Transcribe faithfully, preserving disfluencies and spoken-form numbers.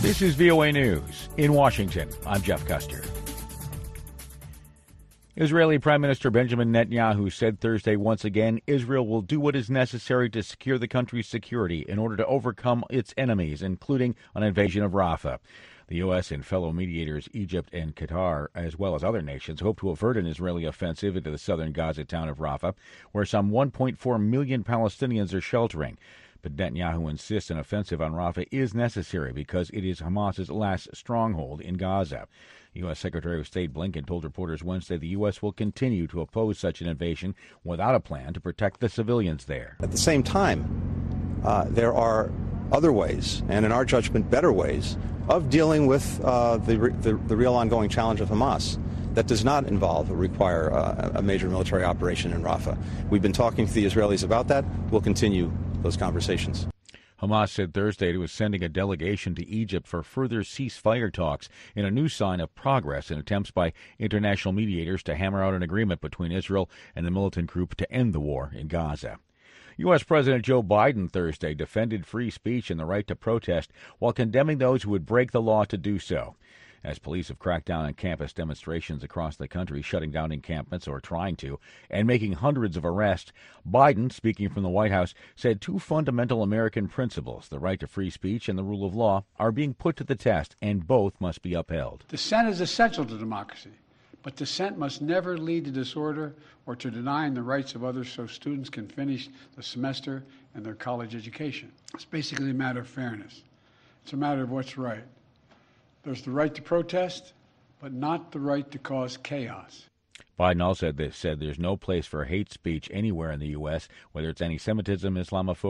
This is V O A News. In Washington, I'm Jeff Custer. Israeli Prime Minister Benjamin Netanyahu said Thursday once again Israel will do what is necessary to secure the country's security in order to overcome its enemies, including an invasion of Rafah. The U S and fellow mediators Egypt and Qatar, as well as other nations, hope to avert an Israeli offensive into the southern Gaza town of Rafah, where some one point four million Palestinians are sheltering. But Netanyahu insists an offensive on Rafah is necessary because it is Hamas's last stronghold in Gaza. U S. Secretary of State Blinken told reporters Wednesday the U S will continue to oppose such an invasion without a plan to protect the civilians there. At the same time, uh, there are other ways, and in our judgment, better ways, of dealing with uh, the, the, the real ongoing challenge of Hamas that does not involve or require uh, a major military operation in Rafah. We've been talking to the Israelis about that. We'll continue those conversations. Hamas said Thursday it was sending a delegation to Egypt for further ceasefire talks in a new sign of progress in attempts by international mediators to hammer out an agreement between Israel and the militant group to end the war in Gaza. U S. President Joe Biden Thursday defended free speech and the right to protest while condemning those who would break the law to do so. As police have cracked down on campus demonstrations across the country, shutting down encampments or trying to, and making hundreds of arrests, Biden, speaking from the White House, said two fundamental American principles, the right to free speech and the rule of law, are being put to the test, and both must be upheld. Dissent is essential to democracy, but dissent must never lead to disorder or to denying the rights of others so students can finish the semester and their college education. It's basically a matter of fairness. It's a matter of what's right. There's the right to protest, but not the right to cause chaos. Biden also said there's no place for hate speech anywhere in the U S, whether it's anti-Semitism, Islamophobia,